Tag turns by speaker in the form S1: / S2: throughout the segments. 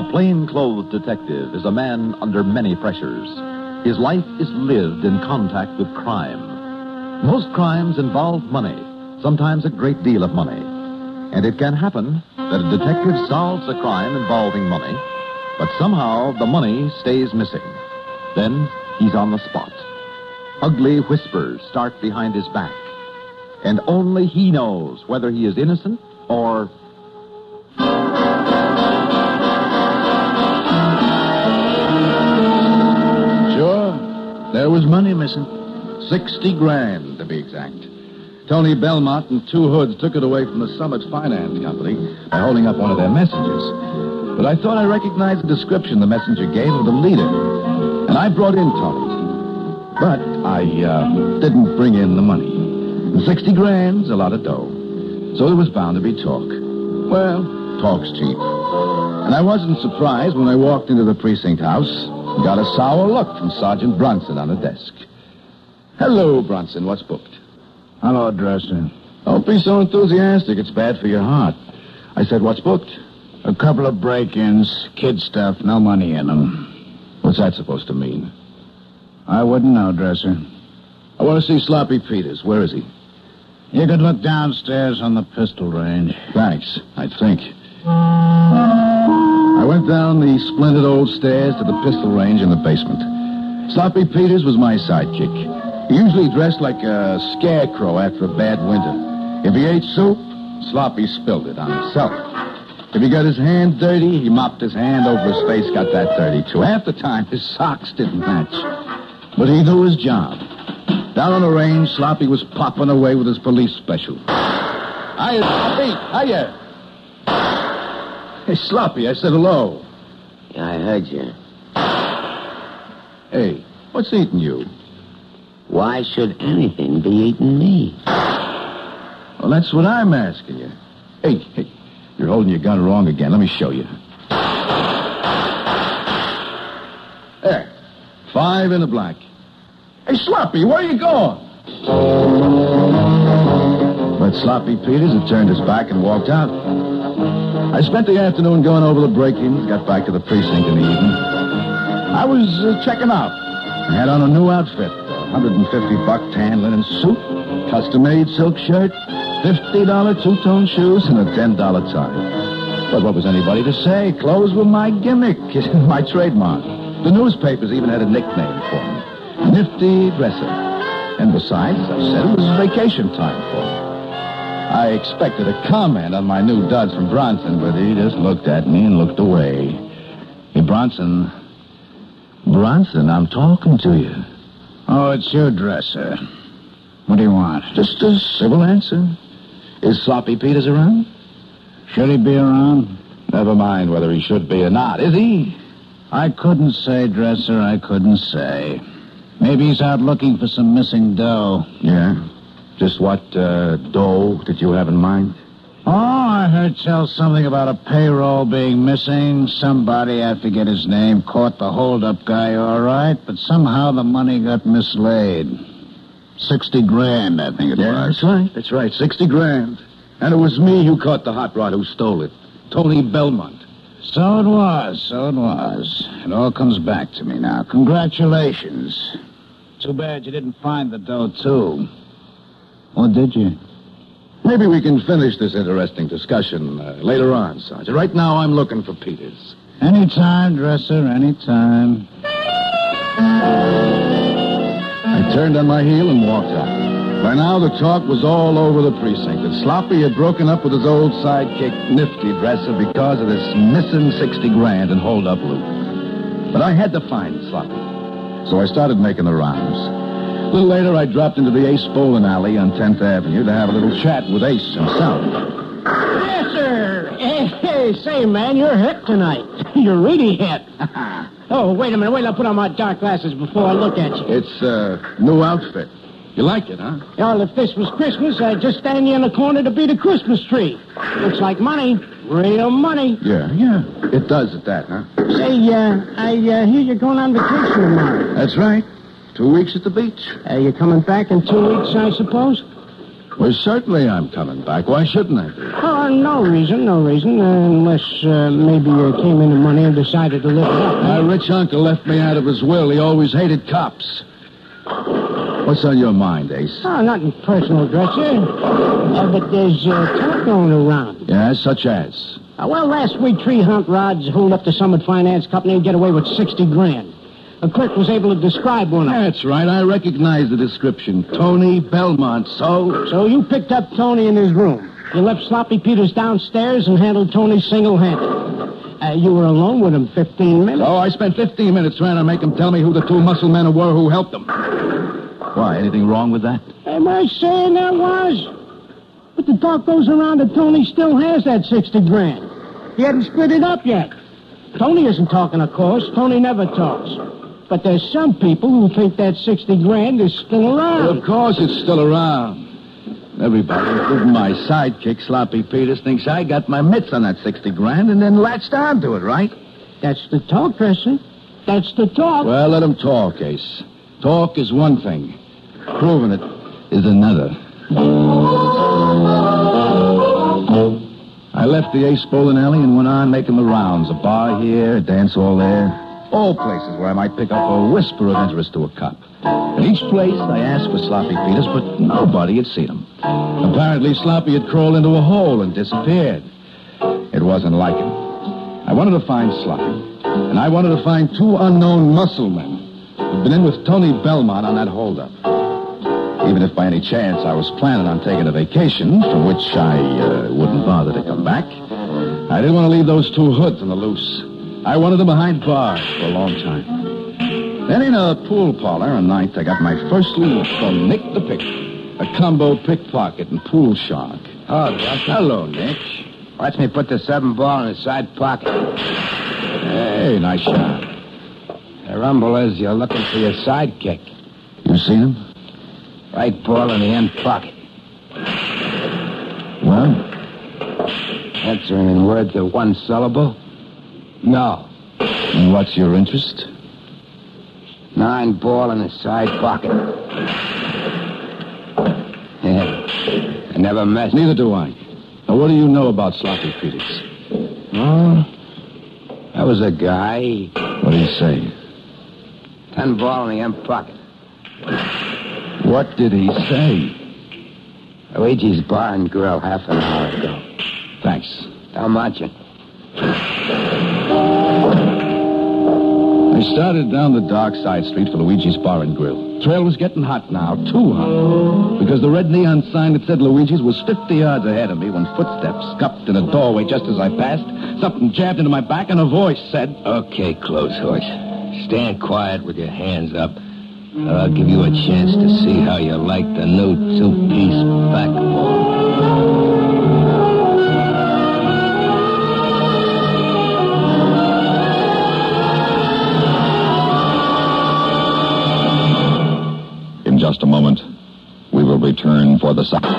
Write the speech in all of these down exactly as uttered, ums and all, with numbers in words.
S1: A plainclothes detective is a man under many pressures. His life is lived in contact with crime. Most crimes involve money, sometimes a great deal of money. And it can happen that a detective solves a crime involving money, but somehow the money stays missing. Then he's on the spot. Ugly whispers start behind his back, and only he knows whether he is innocent or...
S2: Sure, there was money missing. Sixty grand, to be exact. Tony Belmont and two hoods took it away from the Summit Finance Company by holding up one of their messengers. But I thought I recognized the description the messenger gave of the leader, and I brought in Tony. But I uh, didn't bring in the money. And sixty grand's a lot of dough. So there was bound to be talk. Well, talk's cheap. And I wasn't surprised when I walked into the precinct house and got a sour look from Sergeant Bronson on the desk. Hello, Bronson. What's booked?
S3: Hello, Dresser.
S2: Don't be so enthusiastic. It's bad for your heart. I said, what's booked?
S3: A couple of break-ins, kid stuff, no money in them.
S2: What's that supposed to mean?
S3: I wouldn't know, Dresser.
S2: I want to see Sloppy Peters. Where is he?
S3: You could look downstairs on the pistol range.
S2: Thanks, I think. I went down the splendid old stairs to the pistol range in the basement. Sloppy Peters was my sidekick. He usually dressed like a scarecrow after a bad winter. If he ate soup, Sloppy spilled it on himself. If he got his hand dirty, he mopped his hand over his face, got that dirty, too. Half the time, his socks didn't match. But he knew his job. Down on the range, Sloppy was popping away with his police special. Hiya, Sloppy. Hiya. Hey, Sloppy, I said hello.
S4: Yeah, I heard you.
S2: Hey, what's eating you?
S4: Why should anything be eating me?
S2: Well, that's what I'm asking you. Hey, hey, you're holding your gun wrong again. Let me show you. There. Five in the black. Hey, Sloppy, where are you going? But Sloppy Peters had turned his back and walked out. I spent the afternoon going over the break-ins, got back to the precinct in the evening. I was uh, checking out. I had on a new outfit, a one hundred fifty buck tan linen suit, custom-made silk shirt, fifty dollar two-tone shoes, and a ten dollar tie. But what was anybody to say? Clothes were my gimmick, my trademark. The newspapers even had a nickname for me, Nifty Dresser. And besides, I said it was vacation time for me. I expected a comment on my new duds from Bronson, but he just looked at me and looked away. Hey, Bronson. Bronson, I'm talking to you.
S3: Oh, it's you, Dresser. What do you want?
S2: Just a civil answer. Is Sloppy Peters around?
S3: Should he be around?
S2: Never mind whether he should be or not. Is he?
S3: I couldn't say, Dresser, I couldn't say. Maybe he's out looking for some missing dough.
S2: Yeah? Just what uh, dough did you have in mind?
S3: Oh, I heard tell something about a payroll being missing. Somebody, I forget his name, caught the hold-up guy all right, but somehow the money got mislaid. Sixty grand, I think it
S2: yeah,
S3: was.
S2: That's right, that's right, sixty grand. And it was me who caught the hot rod who stole it. Tony Belmont.
S3: So it was, so it was. It all comes back to me now. Congratulations. Too bad you didn't find the dough, too. Or did you?
S2: Maybe we can finish this interesting discussion uh, later on, Sergeant. Right now, I'm looking for Peters.
S3: Anytime, Dresser, anytime.
S2: I turned on my heel and walked out. By now, the talk was all over the precinct that Sloppy had broken up with his old sidekick, Nifty Dresser, because of this missing sixty grand and hold-up loot. But I had to find Sloppy. So I started making the rounds. A little later, I dropped into the Ace Bowling Alley on tenth Avenue to have a little chat with Ace himself.
S5: Yes, sir. Hey, hey, say, man, you're hit tonight. You're really hit. Oh, wait a minute. Wait till I put on my dark glasses before I look at you.
S2: It's a uh, new outfit. You like it, huh?
S5: Well, if this was Christmas, I'd just stand you in the corner to be the Christmas tree. Looks like money. Real money.
S2: Yeah, yeah. It does at that, huh?
S5: Say, uh, I uh, hear you're going on vacation tomorrow.
S2: That's right. Two weeks at the beach.
S5: Uh, you coming back in two weeks, I suppose?
S2: Well, certainly I'm coming back. Why shouldn't I be?
S5: Oh, no reason, no reason, uh, unless uh, maybe you came into money and decided to live it up.
S2: My rich uncle left me out of his will. He always hated cops. What's on your mind, Ace?
S5: Oh, nothing personal, Dresser. Uh, but there's uh, talk going around.
S2: Yeah, such as?
S5: Uh, well, last week, Tree Hunt Rods holed up the Summit Finance Company and get away with sixty grand. A clerk was able to describe one of them.
S2: That's right. I recognize the description. Tony Belmont. So?
S5: So you picked up Tony in his room. You left Sloppy Peters downstairs and handled Tony single-handed. Uh, you were alone with him fifteen minutes.
S2: Oh, I spent fifteen minutes trying to make him tell me who the two muscle men were who helped him. Why, anything wrong with that?
S5: Am I saying there was? But the talk goes around that Tony still has that sixty grand. He hadn't split it up yet. Tony isn't talking, of course. Tony never talks. But there's some people who think that sixty grand is still around.
S2: Well, of course it's still around. Everybody, including my sidekick, Sloppy Peters, thinks I got my mitts on that sixty grand and then latched onto it, right?
S5: That's the talk, Dresser. That's the talk.
S2: Well, let him talk, Ace. Talk is one thing. Proving it is another. I left the Ace bowling alley and went on making the rounds. A bar here, a dance hall there. All places where I might pick up a whisper of interest to a cop. At each place, I asked for Sloppy Peters, but nobody had seen him. Apparently, Sloppy had crawled into a hole and disappeared. It wasn't like him. I wanted to find Sloppy, and I wanted to find two unknown muscle men who'd been in with Tony Belmont on that holdup. Even if by any chance I was planning on taking a vacation, from which I uh, wouldn't bother to come back, I didn't want to leave those two hoods on the loose. I wanted them behind bars for a long time. Then in a pool parlor on ninth, I got my first lead from Nick the Pick, a combo pickpocket and pool shark.
S6: Oh, Justin.
S2: Hello, Nick.
S6: Watch me put the seven ball in his side pocket.
S2: Hey, nice shot.
S6: The rumble is you're looking for your sidekick.
S2: You seen him?
S6: Right ball in the end pocket.
S2: Well?
S6: Answering in words of one syllable? No.
S2: And what's your interest?
S6: Nine ball in his side pocket. Yeah. I never messed.
S2: Neither do I. Now, what do you know about Sloppy Peters?
S6: Oh, that was a guy.
S2: What do you say?
S6: Ten ball in the end pocket.
S2: What did he say?
S6: Luigi's Bar and Grill half an hour ago.
S2: Thanks.
S6: Don't much it.
S2: I started down the dark side street for Luigi's Bar and Grill. Trail was getting hot now, too hot. Because the red neon sign that said Luigi's was fifty yards ahead of me when footsteps scuffed in a doorway just as I passed. Something jabbed into my back and a voice said,
S6: Okay, close horse. Stand quiet with your hands up. Or I'll give you a chance to see how you like the new two-piece backbone.
S1: In just a moment, we will return for the second.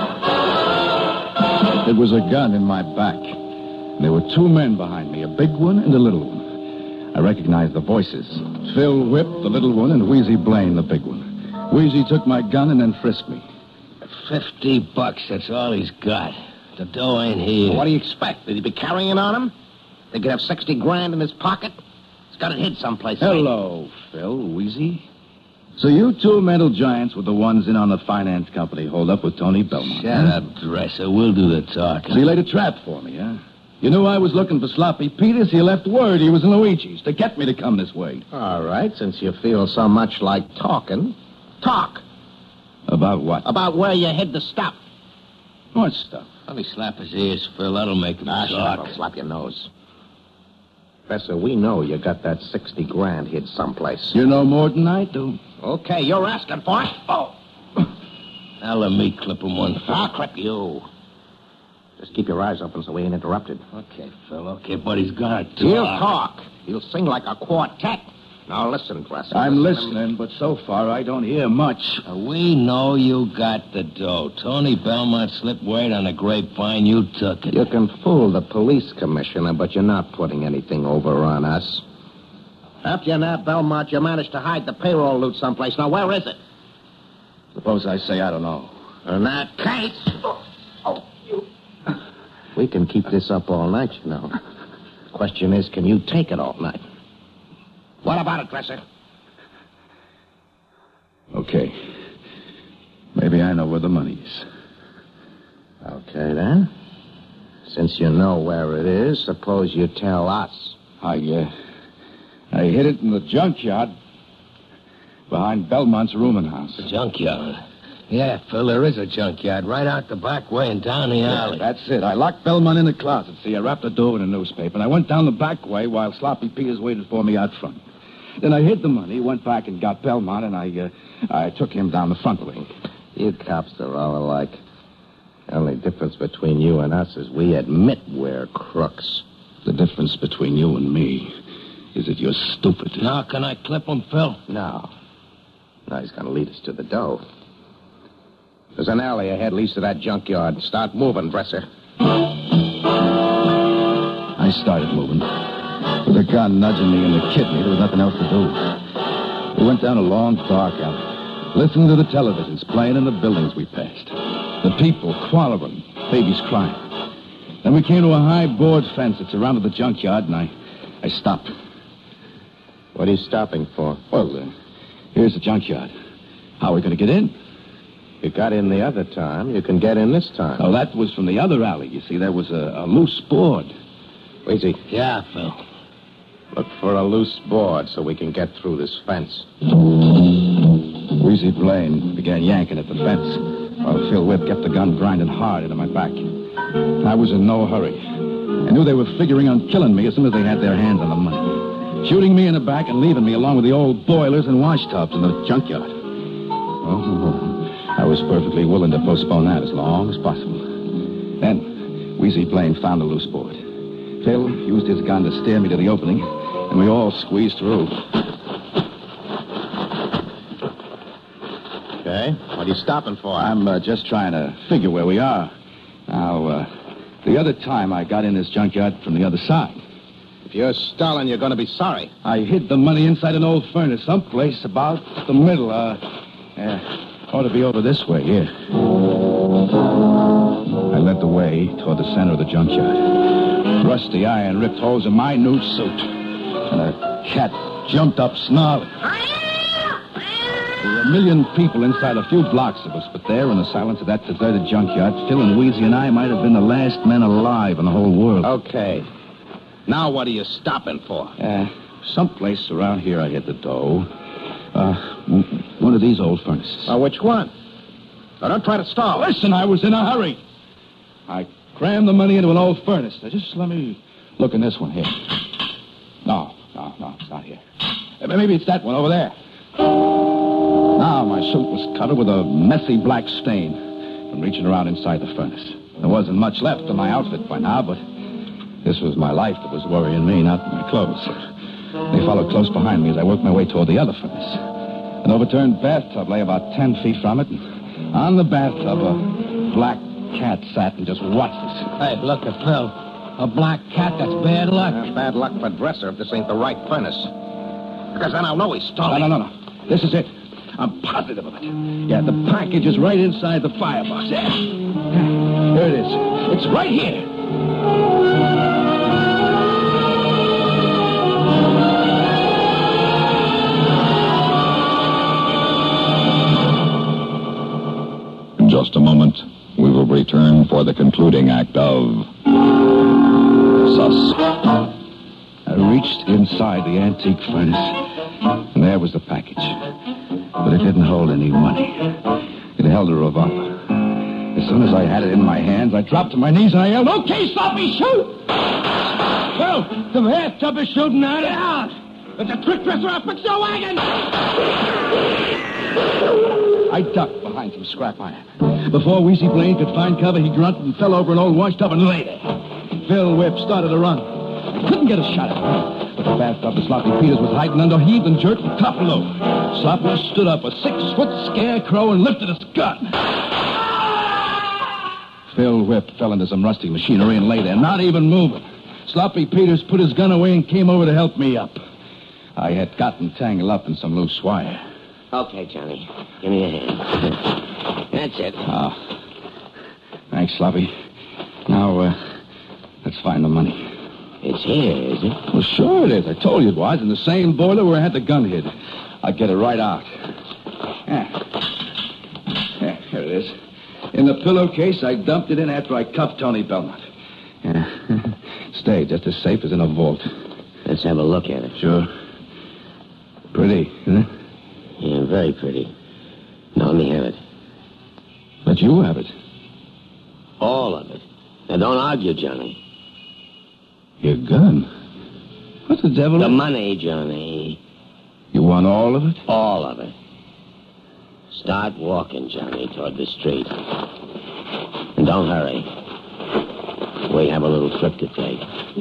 S2: It was a gun in my back. And there were two men behind me, a big one and a little one. I recognized the voices. Phil Whip, the little one, and Wheezy Blaine, the big one. Wheezy took my gun and then frisked me.
S6: Fifty bucks, that's all he's got. The dough ain't here.
S7: Well, what do you expect? Did he be carrying it on him? They could have sixty grand in his pocket? He's got it hid someplace.
S2: Hello, Phil, Wheezy. So you two mental giants were the ones in on the finance company hold up with Tony Belmont.
S6: Shut
S2: huh?
S6: up, Dresser. We'll do the talking.
S2: So you laid a trap for me, huh? You knew I was looking for Sloppy Peters. You left word he was in Luigi's to get me to come this way.
S7: All right, since you feel so much like talking, talk
S2: About what?
S7: about where you hid the stuff.
S2: What stuff?
S6: Let me slap his ears, Phil. That'll make him
S7: Ah, shut up.
S6: talk.
S7: I'll slap your nose. Professor, we know you got that sixty grand hid someplace.
S2: You know more than I do.
S7: Okay, you're asking for it. Oh,
S6: Now let me clip him one.
S7: I'll clip you. Just keep your eyes open so we ain't interrupted.
S6: Okay, Phil. Okay, but he's gonna talk.
S7: He'll talk. He'll sing like a quartet. Now listen, Dresser.
S2: I'm
S7: Listen.
S2: listening, but so far I don't hear much.
S6: Uh, We know you got the dough. Tony Belmont slipped word on the grapevine. You took it.
S7: You can fool the police commissioner, but you're not putting anything over on us. After you nabbed Belmont, you managed to hide the payroll loot someplace. Now, where is it?
S2: Suppose I say I don't know.
S7: In that case... Oh, oh, you... We can keep this up all night, you know. Question is, can you take it all night? What about it, Dresser?
S2: Okay. Maybe I know where the money is.
S7: Okay, then. Since you know where it is, suppose you tell us.
S2: I, uh... I hid it in the junkyard behind Belmont's rooming house.
S6: The junkyard? Yeah, Phil, there is a junkyard right out the back way and down the alley.
S2: Yeah, that's it. I locked Belmont in the closet. See, I wrapped the door with a newspaper, and I went down the back way while Sloppy Peters waited for me out front. Then I hid the money, went back and got Belmont, and I, uh, I took him down the front way.
S7: You cops are all alike. The only difference between you and us is we admit we're crooks.
S2: The difference between you and me is that you're stupid.
S6: Now, can I clip him, Phil?
S7: No. Now he's going to lead us to the dough. There's an alley ahead leads to that junkyard. Start moving, Dresser.
S2: I started moving. With the gun nudging me in the kidney, there was nothing else to do. We went down a long, dark alley, listening to the televisions playing in the buildings we passed. The people quarreling, babies crying. Then we came to a high board fence that surrounded the junkyard, and I, I stopped.
S7: What are you stopping for?
S2: Well, uh, here's the junkyard. How are we going to get in?
S7: You got in the other time. You can get in this time.
S2: Oh, that was from the other alley. You see, there was a, a loose board.
S7: Weezy.
S6: Yeah, Phil.
S7: Look for a loose board so we can get through this fence.
S2: Wheezy Blaine began yanking at the fence, while Phil Whip kept the gun grinding hard into my back. I was in no hurry. I knew they were figuring on killing me as soon as they had their hands on the money. Shooting me in the back and leaving me along with the old boilers and wash tubs in the junkyard. Oh, I was perfectly willing to postpone that as long as possible. Then, Wheezy Blaine found a loose board. Phil used his gun to steer me to the opening, and we all squeezed through.
S7: Okay. What are you stopping for?
S2: I'm uh, just trying to figure where we are. Now, uh, the other time I got in this junkyard from the other side.
S7: If you're stalling, you're going to be sorry.
S2: I hid the money inside an old furnace, someplace about the middle. Uh, uh, ought to be over this way, here. I led the way toward the center of the junkyard. Rusty iron ripped holes in my new suit. And a cat jumped up snarling. There were a million people inside a few blocks of us, but there in the silence of that deserted junkyard, Phil and Wheezy and I might have been the last men alive in the whole world.
S7: Okay. Now what are you stopping for?
S2: Uh, someplace around here I hid the dough. Uh, one of these old furnaces.
S7: Uh, which one? Now, don't try to stall.
S2: Listen, I was in a hurry. I crammed the money into an old furnace. Now, just let me look in this one here. No, no, no, it's not here. Maybe it's that one over there. Now my suit was covered with a messy black stain from reaching around inside the furnace. There wasn't much left of my outfit by now, but this was my life that was worrying me, not my clothes. They followed close behind me as I worked my way toward the other furnace. An overturned bathtub lay about ten feet from it, and on the bathtub, a black cat sat and just watched us.
S6: Hey, look at Phil. A black cat, that's bad luck.
S7: Uh, bad luck for Dresser if this ain't the right furnace. Because then I'll know he's stalling.
S2: No, no, no, no. This is it. I'm positive of it. Yeah, the package is right inside the firebox. There. There it is. It's right here.
S8: In just a moment, we will return for the concluding act of Suspense.
S2: I reached inside the antique furnace, and there was the package. But it didn't hold any money. It held a revolver. As soon as I had it in my hands, I dropped to my knees and I yelled, "Okay, Sloppy, shoot!"
S5: Phil, the bathtub is shooting at it. Out! It's a trick dresser. I'll fix your wagon!
S2: I ducked behind some scrap iron. Before Wheezy Blaine could find cover, he grunted and fell over an old wash tub and lay there. Phil Whip started to run. I couldn't get a shot at him. But the bathtub that Sloppy Peters was hiding under heaved and jerked and toppled over. Sloppy stood up, a six-foot scarecrow, and lifted his gun. Phil Whip fell into some rusty machinery and lay there, not even moving. Sloppy Peters put his gun away and came over to help me up. I had gotten tangled up in some loose wire.
S4: Okay, Johnny. Give me a hand. That's it.
S2: Ah. Thanks, Sloppy. Now, uh, let's find the money.
S4: It's here, is it?
S2: Well, sure it is. I told you it was. In the same boiler where I had the gun hid. I'll get it right out. Yeah. Yeah, here it is. In the pillowcase, I dumped it in after I cuffed Tony Belmont. Yeah. Stay just as safe as in a vault.
S4: Let's have a look at it.
S2: Sure. Pretty, isn't it?
S4: Yeah, very pretty. Now, let me have it.
S2: Let you have it.
S4: All of it. Now, don't argue, Johnny.
S2: Your gun? What the devil?
S4: The money, Johnny.
S2: You want all of it?
S4: All of it. Start walking, Johnny, toward the street. And don't hurry. We have a little trip to take.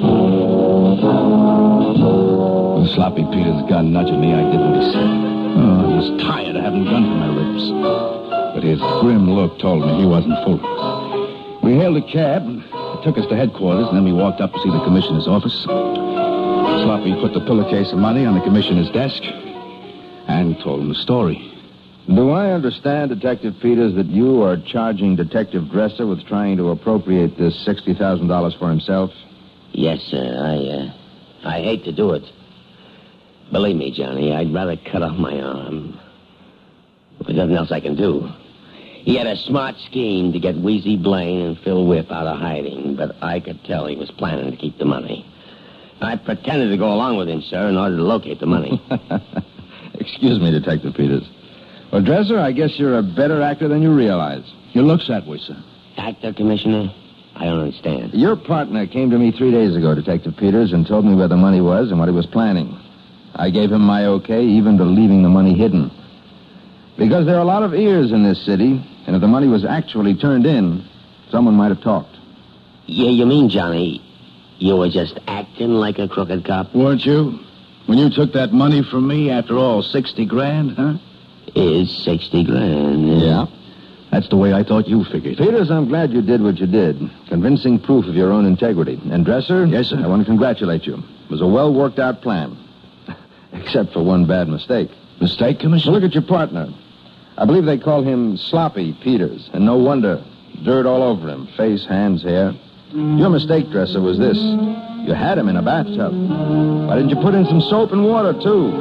S2: When Sloppy Peter's gun nudging me, I did what he said. Oh, I was tired of having gun to my lips. But his grim look told me he wasn't fooling. We hailed a cab, and it took us to headquarters, and then we walked up to see the commissioner's office. Sloppy put the pillowcase of money on the commissioner's desk and told him the story.
S9: Do I understand, Detective Peters, that you are charging Detective Dresser with trying to appropriate this sixty thousand dollars for himself?
S4: Yes, sir. I, uh, I hate to do it. Believe me, Johnny, I'd rather cut off my arm. There's nothing else I can do. He had a smart scheme to get Wheezy Blaine and Phil Whip out of hiding, but I could tell he was planning to keep the money. I pretended to go along with him, sir, in order to locate the money.
S9: Excuse me, Detective Peters. Well, Dresser, I guess you're a better actor than you realize.
S2: Your looks that way, sir.
S4: Actor, Commissioner? I don't understand.
S9: Your partner came to me three days ago, Detective Peters, and told me where the money was and what he was planning. I gave him my okay, even to leaving the money hidden. Because there are a lot of ears in this city, and if the money was actually turned in, someone might have talked.
S4: Yeah, you mean, Johnny, you were just acting like a crooked cop?
S2: Weren't you? When you took that money from me, after all, sixty grand, huh?
S4: Is sixty grand.
S9: Yeah.
S2: That's the way I thought you figured.
S9: Peters, I'm glad you did what you did. Convincing proof of your own integrity. And Dresser?
S2: Yes, sir?
S9: I want to congratulate you. It was a well-worked-out plan. Except for one bad mistake.
S2: Mistake, Commissioner?
S9: Look at your partner. I believe they call him Sloppy Peters. And no wonder. Dirt all over him. Face, hands, hair. Your mistake, Dresser, was this. You had him in a bathtub. Why didn't you put in some soap and water, too?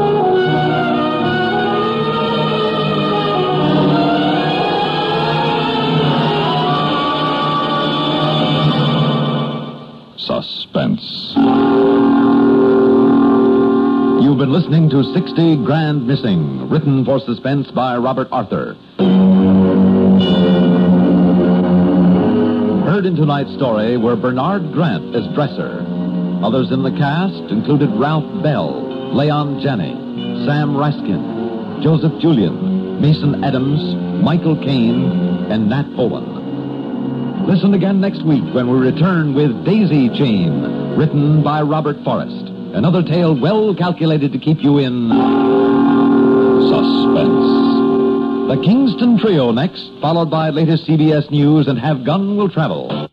S8: Suspense.
S1: You've been listening to sixty Grand Missing, written for Suspense by Robert Arthur. Heard in tonight's story were Bernard Grant as Dresser. Others in the cast included Ralph Bell, Leon Janney, Sam Raskin, Joseph Julian, Mason Adams, Michael Caine, and Nat Olin. Listen again next week when we return with Daisy Chain, written by Robert Forrest. Another tale well calculated to keep you in suspense. The Kingston Trio next, followed by latest C B S News and Have Gun Will Travel.